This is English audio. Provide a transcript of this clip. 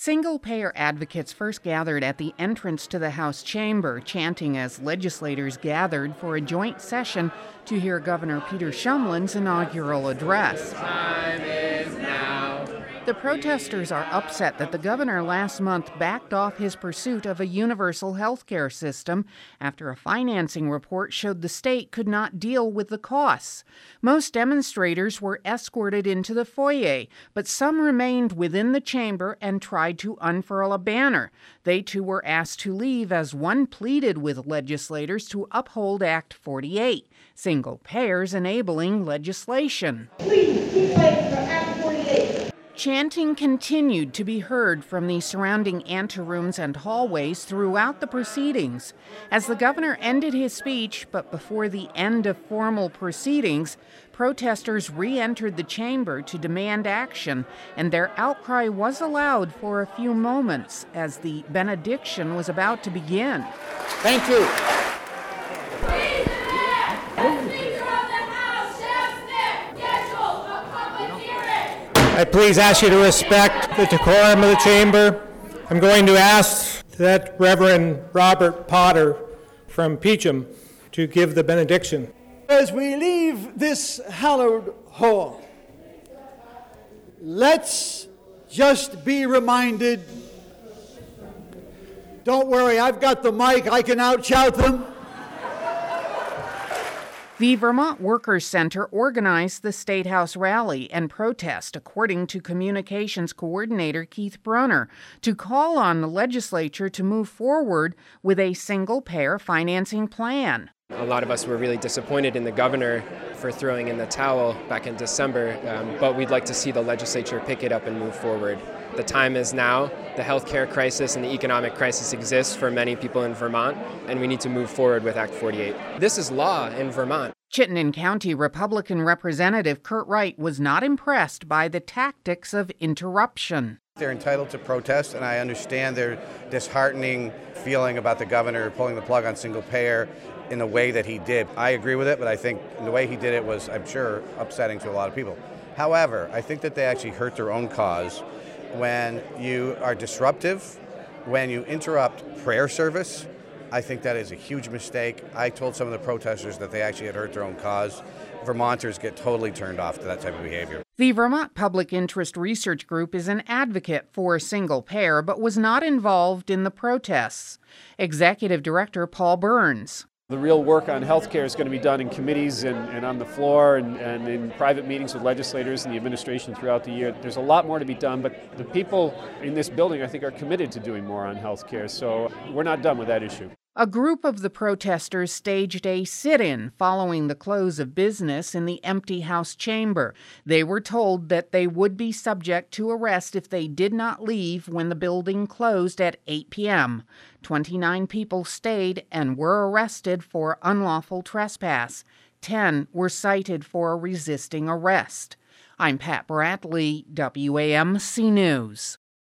Single-payer advocates first gathered at the entrance to the House chamber, chanting as legislators gathered for a joint session to hear Governor Peter Shumlin's inaugural address. Time is now. The protesters are upset that the governor last month backed off his pursuit of a universal health care system after a financing report showed the state could not deal with the costs. Most demonstrators were escorted into the foyer, but some remained within the chamber and tried to unfurl a banner. They too were asked to leave as one pleaded with legislators to uphold Act 48, single payers enabling legislation. Please keep waiting for Act 48. Chanting continued to be heard from the surrounding anterooms and hallways throughout the proceedings. As the governor ended his speech, but before the end of formal proceedings, protesters re-entered the chamber to demand action, and their outcry was allowed for a few moments as the benediction was about to begin. Thank you. I please ask you to respect the decorum of the chamber. I'm going to ask that Reverend Robert Potter from Peacham to give the benediction. As we leave this hallowed hall, let's just be reminded, don't worry, I've got the mic, I can outshout them. The Vermont Workers' Center organized the State House rally and protest, according to Communications Coordinator Keith Brunner, to call on the legislature to move forward with a single-payer financing plan. A lot of us were really disappointed in the governor for throwing in the towel back in December, but we'd like to see the legislature pick it up and move forward. The time is now. The healthcare crisis and the economic crisis exists for many people in Vermont, and we need to move forward with Act 48. This is law in Vermont. Chittenden County Republican Representative Kurt Wright was not impressed by the tactics of interruption. They're entitled to protest, and I understand their disheartening feeling about the governor pulling the plug on single payer in the way that he did. I agree with it, but I think the way he did it was, I'm sure, upsetting to a lot of people. However, I think that they actually hurt their own cause when you are disruptive, when you interrupt prayer service. I think that is a huge mistake. I told some of the protesters that they actually had hurt their own cause. Vermonters get totally turned off to that type of behavior. The Vermont Public Interest Research Group is an advocate for single payer, but was not involved in the protests. Executive Director Paul Burns. The real work on health care is going to be done in committees and on the floor and in private meetings with legislators and the administration throughout the year. There's a lot more to be done, but the people in this building, I think, are committed to doing more on health care, so we're not done with that issue. A group of the protesters staged a sit-in following the close of business in the empty House chamber. They were told that they would be subject to arrest if they did not leave when the building closed at 8 p.m. 29 people stayed and were arrested for unlawful trespass. 10 were cited for resisting arrest. I'm Pat Bradley, WAMC News.